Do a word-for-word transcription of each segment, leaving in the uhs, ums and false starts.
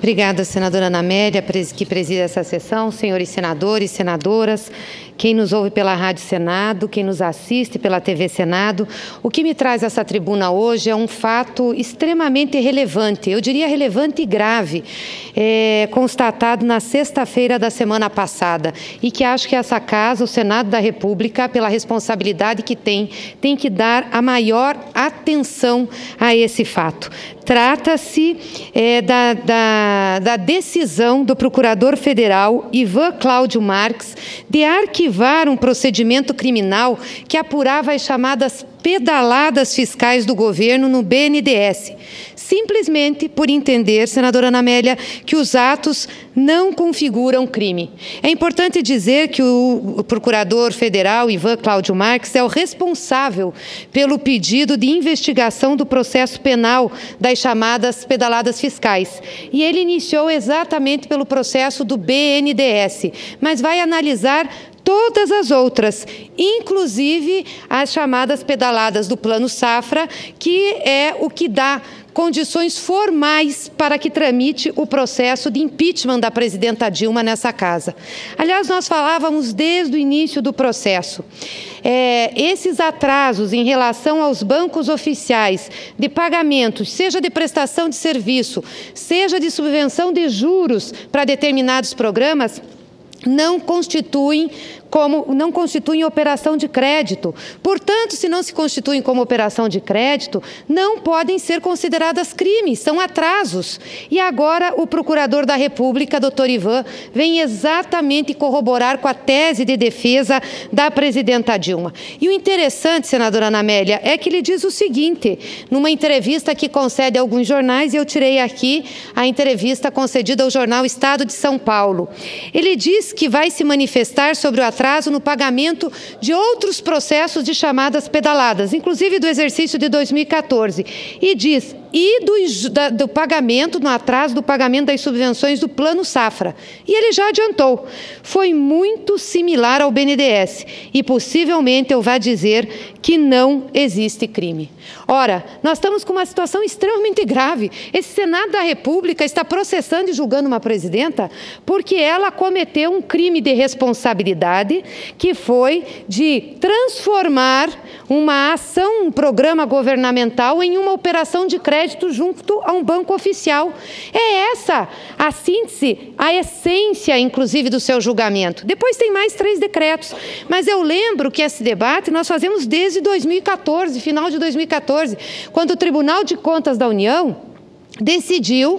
Obrigada, senadora Ana Amélia, que preside essa sessão, senhores senadores, senadoras, quem nos ouve pela Rádio Senado, quem nos assiste pela T V Senado. O que me traz essa tribuna hoje é um fato extremamente relevante, eu diria relevante e grave, é, constatado na sexta-feira da semana passada, e que acho que essa Casa, o Senado da República, pela responsabilidade que tem, tem que dar a maior atenção a esse fato. Trata-se é, da, da, da decisão do Procurador Federal Ivan Cláudio Marques de arquivar um procedimento criminal que apurava as chamadas pedaladas fiscais do governo no B N D E S, simplesmente por entender, senadora Ana Amélia, que os atos não configuram crime. É importante dizer que o Procurador Federal Ivan Cláudio Marques é o responsável pelo pedido de investigação do processo penal das chamadas pedaladas fiscais. E ele iniciou exatamente pelo processo do B N D E S, mas vai analisar todas as outras, inclusive as chamadas pedaladas do Plano Safra, que é o que dá condições formais para que tramite o processo de impeachment da presidenta Dilma nessa Casa. Aliás, nós falávamos desde o início do processo. É, esses atrasos em relação aos bancos oficiais de pagamentos, seja de prestação de serviço, seja de subvenção de juros para determinados programas, não constituem como não constituem operação de crédito. Portanto, se não se constituem como operação de crédito, não podem ser consideradas crimes, são atrasos. E agora o Procurador da República, doutor Ivan, vem exatamente corroborar com a tese de defesa da presidenta Dilma. E o interessante, senadora Ana Amélia, é que ele diz o seguinte, numa entrevista que concede a alguns jornais, e eu tirei aqui a entrevista concedida ao jornal Estado de São Paulo. Ele diz que vai se manifestar sobre o atraso no pagamento de outros processos de chamadas pedaladas, inclusive do exercício de dois mil e quatorze, e diz, e do, da, do pagamento, no atraso do pagamento das subvenções do Plano Safra. E ele já adiantou, foi muito similar ao B N D E S, e possivelmente eu vá dizer que não existe crime. Ora, nós estamos com uma situação extremamente grave. Esse Senado da República está processando e julgando uma presidenta porque ela cometeu um crime de responsabilidade, que foi de transformar uma ação, um programa governamental em uma operação de crédito junto a um banco oficial. É essa a síntese, a essência, inclusive, do seu julgamento. Depois tem mais três decretos, mas eu lembro que esse debate nós fazemos desde dois mil e quatorze, final de dois mil e quatorze, quando o Tribunal de Contas da União decidiu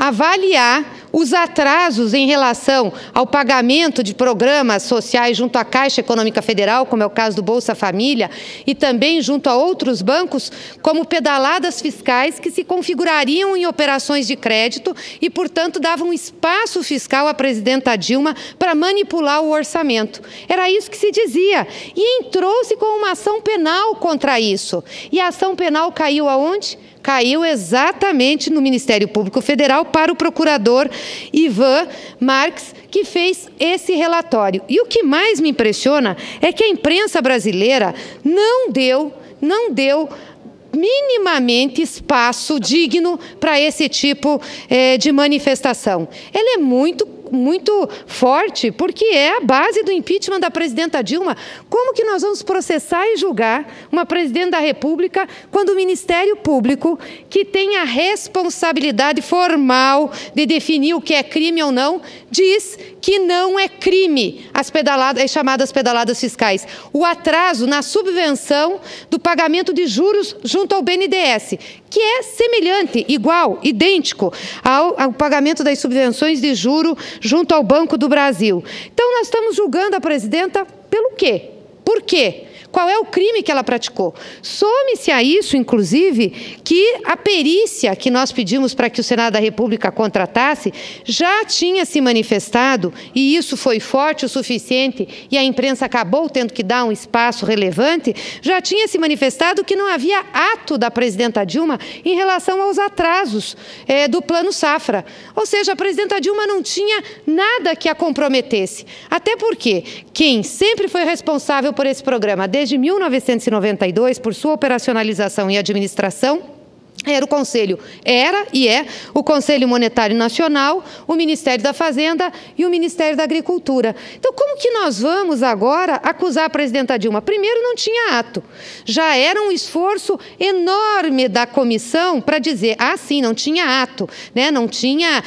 avaliar os atrasos em relação ao pagamento de programas sociais junto à Caixa Econômica Federal, como é o caso do Bolsa Família, e também junto a outros bancos, como pedaladas fiscais que se configurariam em operações de crédito e, portanto, davam espaço fiscal à presidenta Dilma para manipular o orçamento. Era isso que se dizia. E entrou-se com uma ação penal contra isso. E a ação penal caiu aonde? Caiu exatamente no Ministério Público Federal para o procurador Ivan Marques, que fez esse relatório. E o que mais me impressiona é que a imprensa brasileira não deu, não deu minimamente espaço digno para esse tipo eh, de manifestação. Ela é muito muito forte, porque é a base do impeachment da presidenta Dilma. Como que nós vamos processar e julgar uma presidente da República quando o Ministério Público, que tem a responsabilidade formal de definir o que é crime ou não, diz que não é crime as, pedaladas, as chamadas pedaladas fiscais? O atraso na subvenção do pagamento de juros junto ao B N D E S, que é semelhante, igual, idêntico ao, ao pagamento das subvenções de juro junto ao Banco do Brasil. Então, nós estamos julgando a presidenta pelo quê? Por quê? Qual é o crime que ela praticou? Some-se a isso, inclusive, que a perícia que nós pedimos para que o Senado da República contratasse já tinha se manifestado, e isso foi forte o suficiente, e a imprensa acabou tendo que dar um espaço relevante, já tinha se manifestado que não havia ato da presidenta Dilma em relação aos atrasos é, do Plano Safra. Ou seja, a presidenta Dilma não tinha nada que a comprometesse. Até porque quem sempre foi responsável por esse programa, desde mil novecentos e noventa e dois, por sua operacionalização e administração, Era o Conselho, era e é o Conselho Monetário Nacional, o Ministério da Fazenda e o Ministério da Agricultura. Então, como que nós vamos agora acusar a presidenta Dilma? Primeiro, não tinha ato. Já era um esforço enorme da comissão para dizer, ah, sim, não tinha ato, né? Não tinha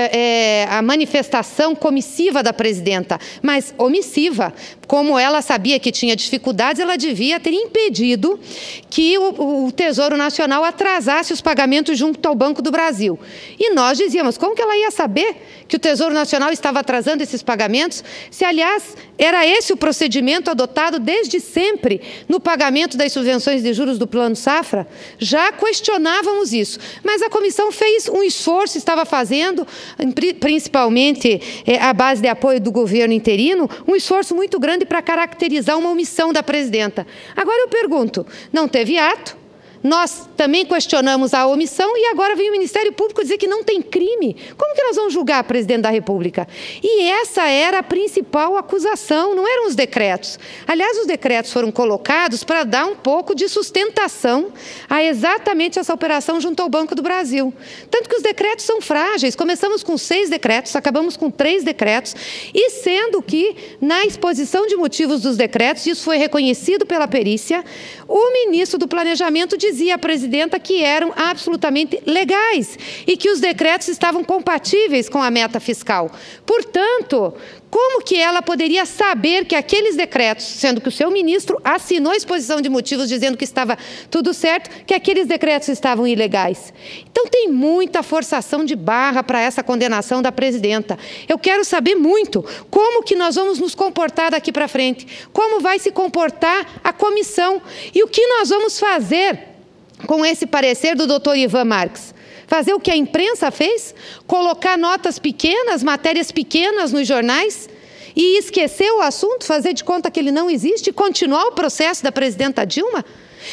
é, a manifestação comissiva da presidenta, mas omissiva. Como ela sabia que tinha dificuldades, ela devia ter impedido que o, o Tesouro Nacional atrasasse os pagamentos junto ao Banco do Brasil. E nós dizíamos, como que ela ia saber que o Tesouro Nacional estava atrasando esses pagamentos? Se, aliás, era esse o procedimento adotado desde sempre no pagamento das subvenções de juros do Plano Safra? Já questionávamos isso. Mas a comissão fez um esforço, estava fazendo, principalmente é, à base de apoio do governo interino, um esforço muito grande para caracterizar uma omissão da presidenta. Agora eu pergunto, não teve ato? Nós também questionamos a omissão e agora vem o Ministério Público dizer que não tem crime. Como que nós vamos julgar a presidente da República? E essa era a principal acusação, não eram os decretos. Aliás, os decretos foram colocados para dar um pouco de sustentação a exatamente essa operação junto ao Banco do Brasil. Tanto que os decretos são frágeis. Começamos com seis decretos, acabamos com três decretos, e sendo que, na exposição de motivos dos decretos, isso foi reconhecido pela perícia, o ministro do Planejamento dizia dizia a presidenta que eram absolutamente legais e que os decretos estavam compatíveis com a meta fiscal. Portanto, como que ela poderia saber que aqueles decretos, sendo que o seu ministro assinou a exposição de motivos dizendo que estava tudo certo, que aqueles decretos estavam ilegais? Então, tem muita forçação de barra para essa condenação da presidenta. Eu quero saber muito como que nós vamos nos comportar daqui para frente, como vai se comportar a comissão e o que nós vamos fazer com esse parecer do doutor Ivan Marques. Fazer o que a imprensa fez? Colocar notas pequenas, matérias pequenas nos jornais e esquecer o assunto, fazer de conta que ele não existe e continuar o processo da presidenta Dilma?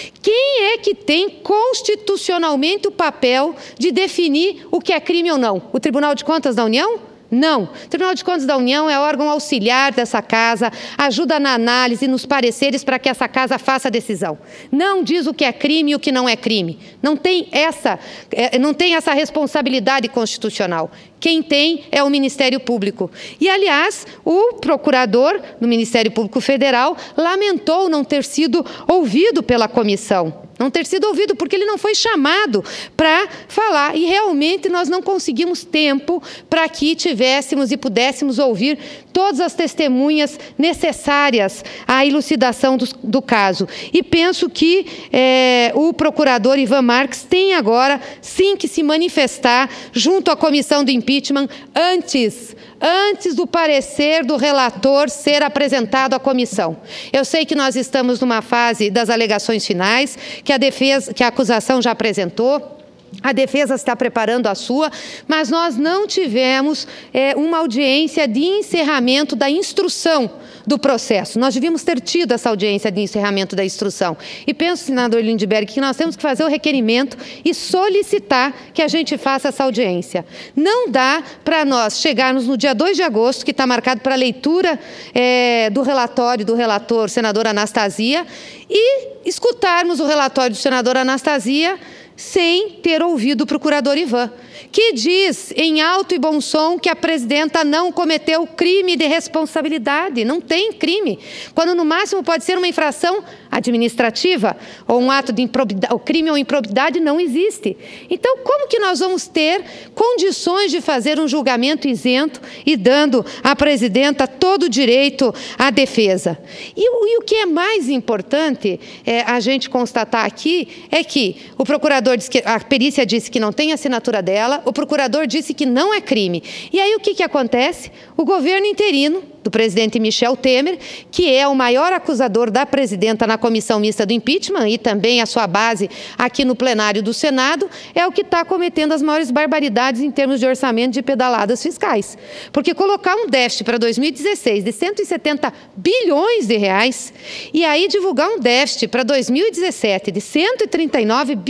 Quem é que tem constitucionalmente o papel de definir o que é crime ou não? O Tribunal de Contas da União? Não. O Tribunal de Contas da União é órgão auxiliar dessa casa, ajuda na análise, nos pareceres para que essa casa faça a decisão. Não diz o que é crime e o que não é crime. Não tem essa, não tem essa responsabilidade constitucional. Quem tem é o Ministério Público. E, aliás, o procurador do Ministério Público Federal lamentou não ter sido ouvido pela comissão. Não ter sido ouvido, porque ele não foi chamado para falar. E, realmente, nós não conseguimos tempo para que tivéssemos e pudéssemos ouvir todas as testemunhas necessárias à elucidação do, do caso. E penso que é, o procurador Ivan Marques tem agora, sim, que se manifestar junto à comissão do impeachment antes... antes do parecer do relator ser apresentado à comissão. Eu sei que nós estamos numa fase das alegações finais, que a defesa, que a acusação já apresentou, a defesa está preparando a sua, mas nós não tivemos é, uma audiência de encerramento da instrução do processo. Nós devíamos ter tido essa audiência de encerramento da instrução. E penso, senador Lindbergh, que nós temos que fazer o requerimento e solicitar que a gente faça essa audiência. Não dá para nós chegarmos no dia dois de agosto, que está marcado para a leitura é, do relatório do relator, senador Anastasia, e escutarmos o relatório do senador Anastasia sem ter ouvido o procurador Ivan, que diz em alto e bom som que a presidenta não cometeu crime de responsabilidade. Não tem crime, quando no máximo pode ser uma infração administrativa ou um ato de improbidade, o crime ou improbidade não existe. Então, como que nós vamos ter condições de fazer um julgamento isento e dando à presidenta todo o direito à defesa? E, e o que é mais importante é, a gente constatar aqui é que o procurador disse que a perícia disse que não tem assinatura dela, o procurador disse que não é crime. E aí o que que acontece? O governo interino do presidente Michel Temer, que é o maior acusador da presidenta na comissão mista do impeachment e também a sua base aqui no plenário do Senado, é o que está cometendo as maiores barbaridades em termos de orçamento de pedaladas fiscais. Porque colocar um déficit para dois mil e dezesseis de cento e setenta bilhões de reais e aí divulgar um déficit para dois mil e dezessete de cento e trinta e nove bilhões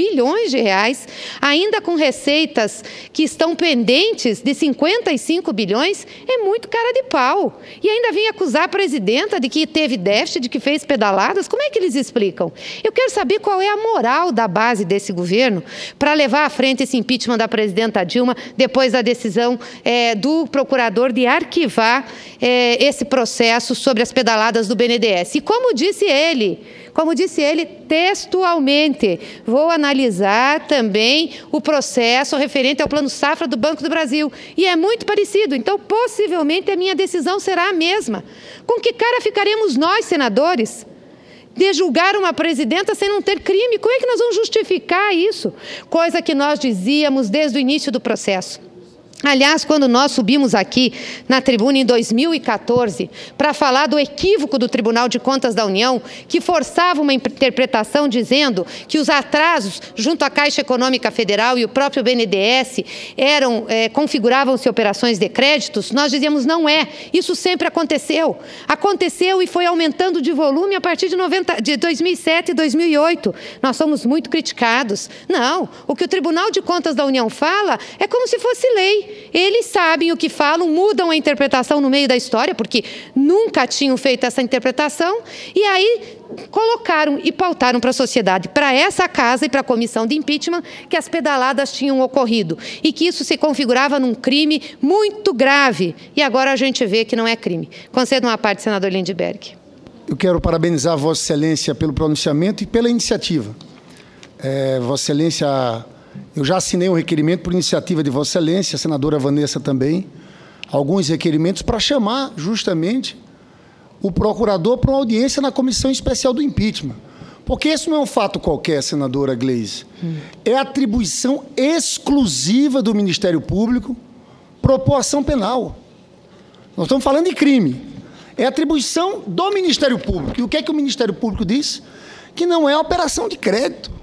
bilhões de reais, ainda com receitas que estão pendentes de cinquenta e cinco bilhões, é muito cara de pau. E ainda vem acusar a presidenta de que teve déficit, de que fez pedaladas. Como é que eles explicam? Eu quero saber qual é a moral da base desse governo para levar à frente esse impeachment da presidenta Dilma, depois da decisão é, do procurador de arquivar é, esse processo sobre as pedaladas do B N D E S. E como disse ele, como disse ele textualmente, vou analisar também o processo referente ao Plano Safra do Banco do Brasil. E é muito parecido, então possivelmente a minha decisão será a mesma. Com que cara ficaremos nós, senadores, de julgar uma presidenta sem não ter crime? Como é que nós vamos justificar isso? Coisa que nós dizíamos desde o início do processo. Aliás, quando nós subimos aqui na tribuna em dois mil e quatorze para falar do equívoco do Tribunal de Contas da União, que forçava uma interpretação dizendo que os atrasos junto à Caixa Econômica Federal e o próprio B N D E S eram, é, configuravam-se operações de créditos, nós dizíamos não é, isso sempre aconteceu. Aconteceu e foi aumentando de volume a partir de, noventa, de dois mil e sete e dois mil e oito. Nós somos muito criticados. Não, o que o Tribunal de Contas da União fala é como se fosse lei. Eles sabem o que falam, mudam a interpretação no meio da história, porque nunca tinham feito essa interpretação, e aí colocaram e pautaram para a sociedade, para essa casa e para a comissão de impeachment, que as pedaladas tinham ocorrido e que isso se configurava num crime muito grave. E agora a gente vê que não é crime. Concedo uma parte, senador Lindbergh. Eu quero parabenizar Vossa Excelência pelo pronunciamento e pela iniciativa. É, Vossa Excelência... Eu já assinei um requerimento por iniciativa de Vossa Excelência, a senadora Vanessa também, alguns requerimentos para chamar justamente o procurador para uma audiência na Comissão Especial do Impeachment. Porque esse não é um fato qualquer, senadora Gleisi. Hum. É atribuição exclusiva do Ministério Público propor ação penal. Nós estamos falando de crime. É atribuição do Ministério Público. E o que é que o Ministério Público diz? Que não é operação de crédito.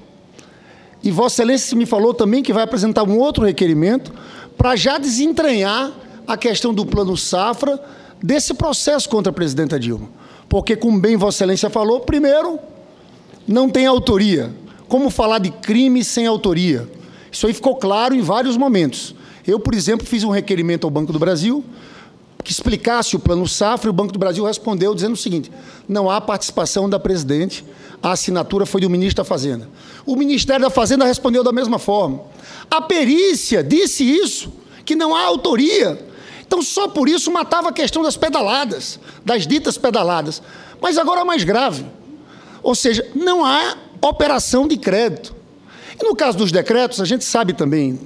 E Vossa Excelência me falou também que vai apresentar um outro requerimento para já desentranhar a questão do Plano Safra desse processo contra a presidenta Dilma. Porque, como bem Vossa Excelência falou, primeiro, não tem autoria. Como falar de crime sem autoria? Isso aí ficou claro em vários momentos. Eu, por exemplo, fiz um requerimento ao Banco do Brasil que explicasse o Plano Safra, e o Banco do Brasil respondeu dizendo o seguinte: não há participação da presidente, a assinatura foi do ministro da Fazenda. O Ministério da Fazenda respondeu da mesma forma. A perícia disse isso, que não há autoria. Então, só por isso matava a questão das pedaladas, das ditas pedaladas. Mas agora é mais grave. Ou seja, não há operação de crédito. E no caso dos decretos, a gente sabe também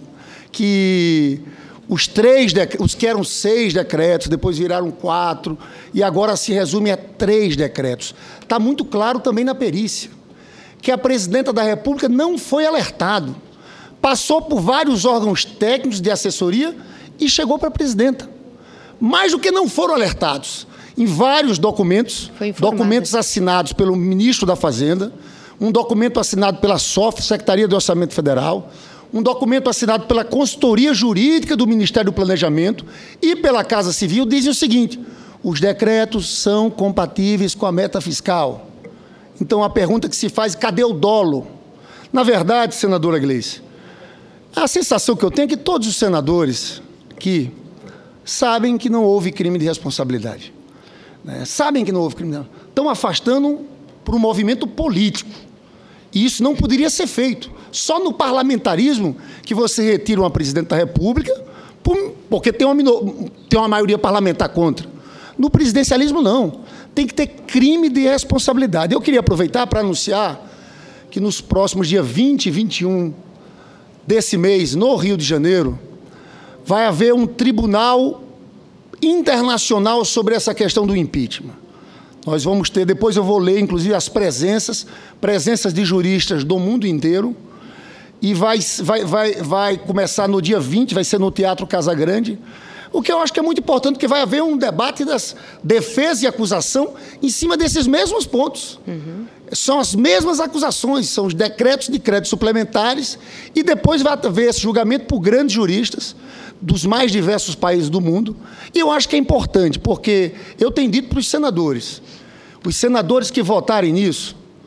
que os três, os que eram seis decretos, depois viraram quatro, e agora se resume a três decretos. Está muito claro também na perícia que a presidenta da República não foi alertado. Passou por vários órgãos técnicos de assessoria e chegou para a presidenta. Mais do que não foram alertados. Em vários documentos, documentos assinados pelo ministro da Fazenda, um documento assinado pela S O F, Secretaria do Orçamento Federal, um documento assinado pela consultoria jurídica do Ministério do Planejamento e pela Casa Civil, dizem o seguinte: os decretos são compatíveis com a meta fiscal. Então, a pergunta que se faz, cadê o dolo? Na verdade, senadora Gleisi, a sensação que eu tenho é que todos os senadores que sabem que não houve crime de responsabilidade, né? Sabem que não houve crime de responsabilidade, estão afastando por um movimento político. E isso não poderia ser feito. Só no parlamentarismo que você retira uma presidente da República, porque tem uma, minor... tem uma maioria parlamentar contra. No presidencialismo, não. Tem que ter crime de responsabilidade. Eu queria aproveitar para anunciar que nos próximos dias vinte e vinte e um desse mês, no Rio de Janeiro, vai haver um tribunal internacional sobre essa questão do impeachment. Nós vamos ter, depois eu vou ler, inclusive, as presenças, presenças de juristas do mundo inteiro, e vai, vai, vai, vai começar no dia vinte, vai ser no Teatro Casagrande, o que eu acho que é muito importante, porque vai haver um debate das defesa e acusação em cima desses mesmos pontos. Uhum. São as mesmas acusações, são os decretos de créditos suplementares, e depois vai haver esse julgamento por grandes juristas dos mais diversos países do mundo. E eu acho que é importante, porque eu tenho dito para os senadores, os senadores que votarem nisso,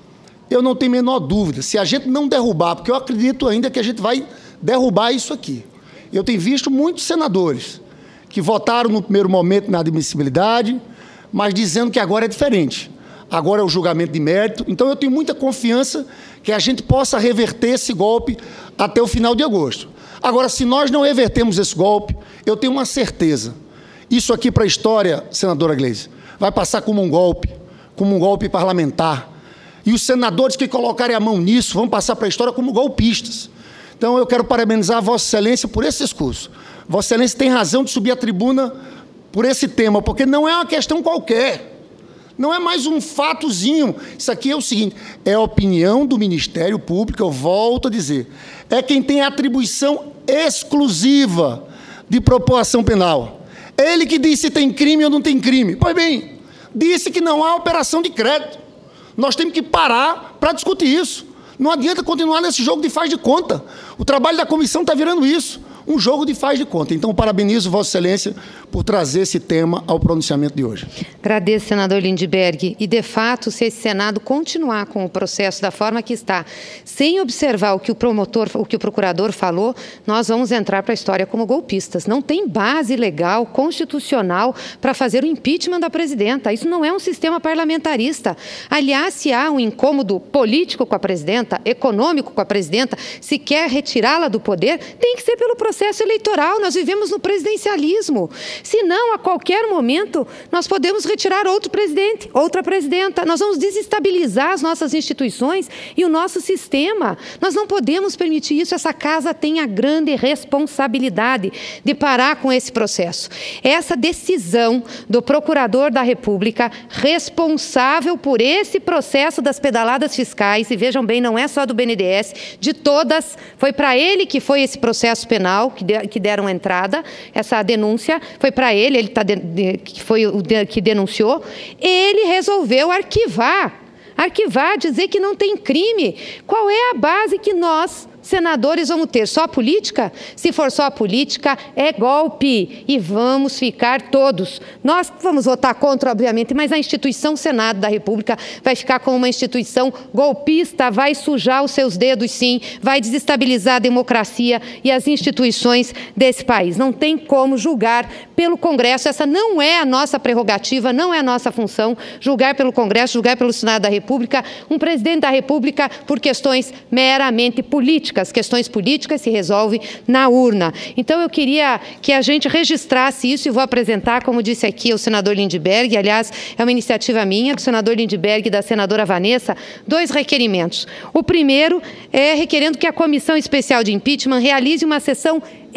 eu não tenho a menor dúvida, se a gente não derrubar, porque eu acredito ainda que a gente vai derrubar isso aqui. Eu tenho visto muitos senadores que votaram no primeiro momento na admissibilidade, mas dizendo que agora é diferente. Agora é o julgamento de mérito. Então, eu tenho muita confiança que a gente possa reverter esse golpe até o final de agosto. Agora, se nós não revertermos esse golpe, eu tenho uma certeza. Isso aqui para a história, senadora Gleisi, vai passar como um golpe, como um golpe parlamentar. E os senadores que colocarem a mão nisso vão passar para a história como golpistas. Então, eu quero parabenizar a Vossa Excelência por esse discurso. Vossa Excelência tem razão de subir à tribuna por esse tema, porque não é uma questão qualquer. Não é mais um fatozinho. Isso aqui é o seguinte, é a opinião do Ministério Público, eu volto a dizer. É quem tem a atribuição exclusiva de propor ação penal. É ele que diz se tem crime ou não tem crime. Pois bem, disse que não há operação de crédito. Nós temos que parar para discutir isso. Não adianta continuar nesse jogo de faz de conta. O trabalho da comissão está virando isso, um jogo de faz de conta. Então, parabenizo Vossa Excelência por trazer esse tema ao pronunciamento de hoje. Agradeço, senador Lindbergh. E, de fato, se esse Senado continuar com o processo da forma que está, sem observar o que o promotor, o que o procurador falou, nós vamos entrar para a história como golpistas. Não tem base legal, constitucional, para fazer o impeachment da presidenta. Isso não é um sistema parlamentarista. Aliás, se há um incômodo político com a presidenta, econômico com a presidenta, se quer retirá-la do poder, tem que ser pelo processo eleitoral. Nós vivemos no presidencialismo. Se não, a qualquer momento, nós podemos retirar outro presidente, outra presidenta. Nós vamos desestabilizar as nossas instituições e o nosso sistema. Nós não podemos permitir isso. Essa casa tem a grande responsabilidade de parar com esse processo. Essa decisão do procurador da República, responsável por esse processo das pedaladas fiscais, e vejam bem, não é só do B N D E S, de todas, foi para ele que foi esse processo penal, que, de, que deram entrada, essa denúncia, foi para ele, ele tá de, de, que foi o de, que denunciou, ele resolveu arquivar, arquivar, dizer que não tem crime. Qual é a base que nós, senadores, vamos ter? Só a política? Se for só a política, é golpe. E vamos ficar todos. Nós vamos votar contra, obviamente, mas a instituição Senado da República vai ficar como uma instituição golpista, vai sujar os seus dedos, sim, vai desestabilizar a democracia e as instituições desse país. Não tem como julgar pelo Congresso. Essa não é a nossa prerrogativa, não é a nossa função, julgar pelo Congresso, julgar pelo Senado da República, um presidente da República por questões meramente políticas. As questões políticas se resolvem na urna. Então, eu queria que a gente registrasse isso e vou apresentar, como disse aqui o senador Lindbergh, aliás, é uma iniciativa minha, do senador Lindbergh e da senadora Vanessa, dois requerimentos. O primeiro é requerendo que a Comissão Especial de Impeachment realize uma sessão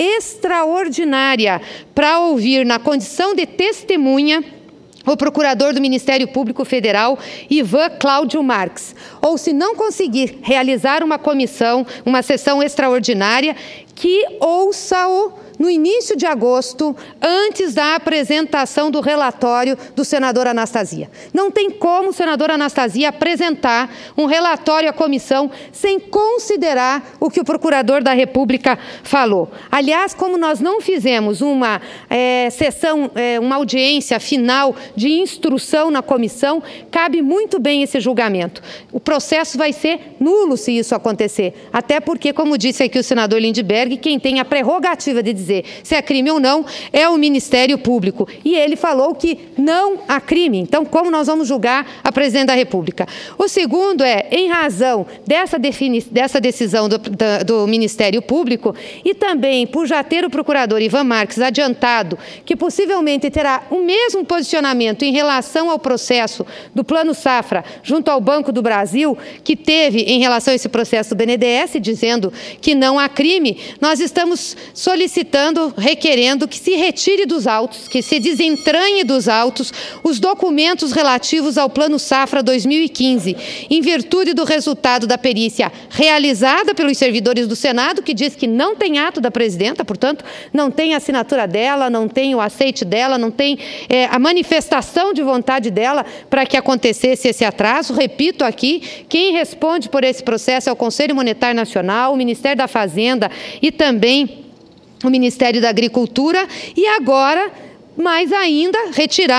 extraordinária para ouvir, na condição de testemunha, o procurador do Ministério Público Federal, Ivan Cláudio Marques. Ou, se não conseguir realizar uma comissão, uma sessão extraordinária, que ouça-o no início de agosto, antes da apresentação do relatório do senador Anastasia. Não tem como o senador Anastasia apresentar um relatório à comissão sem considerar o que o procurador da República falou. Aliás, como nós não fizemos uma é, sessão, é, uma audiência final de instrução na comissão, cabe muito bem esse julgamento. O processo vai ser nulo se isso acontecer. Até porque, como disse aqui o senador Lindbergh, quem tem a prerrogativa de dizer se é crime ou não é o Ministério Público. E ele falou que não há crime. Então, como nós vamos julgar a presidente da República? O segundo é, em razão dessa, defini dessa decisão do, da, do Ministério Público e também por já ter o procurador Ivan Marques adiantado que possivelmente terá o mesmo posicionamento em relação ao processo do Plano Safra junto ao Banco do Brasil, que teve em relação a esse processo do B N D E S, dizendo que não há crime, nós estamos solicitando, requerendo que se retire dos autos, que se desentranhe dos autos os documentos relativos ao Plano Safra dois mil e quinze, em virtude do resultado da perícia realizada pelos servidores do Senado, que diz que não tem ato da presidenta, portanto, não tem a assinatura dela, não tem o aceite dela, não tem é, a manifestação de vontade dela para que acontecesse esse atraso. Repito aqui, quem responde por esse processo é o Conselho Monetário Nacional, o Ministério da Fazenda e também o Ministério da Agricultura, e agora, mais ainda, retirar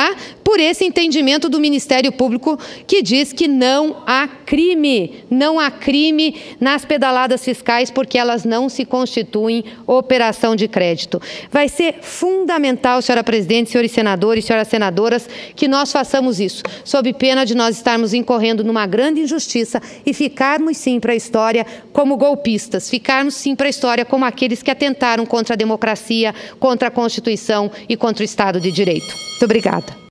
por esse entendimento do Ministério Público que diz que não há crime, não há crime nas pedaladas fiscais porque elas não se constituem operação de crédito. Vai ser fundamental, senhora presidente, senhores senadores, senhoras senadoras, que nós façamos isso, sob pena de nós estarmos incorrendo numa grande injustiça e ficarmos sim para a história como golpistas, ficarmos sim para a história como aqueles que atentaram contra a democracia, contra a Constituição e contra o Estado de Direito. Muito obrigada.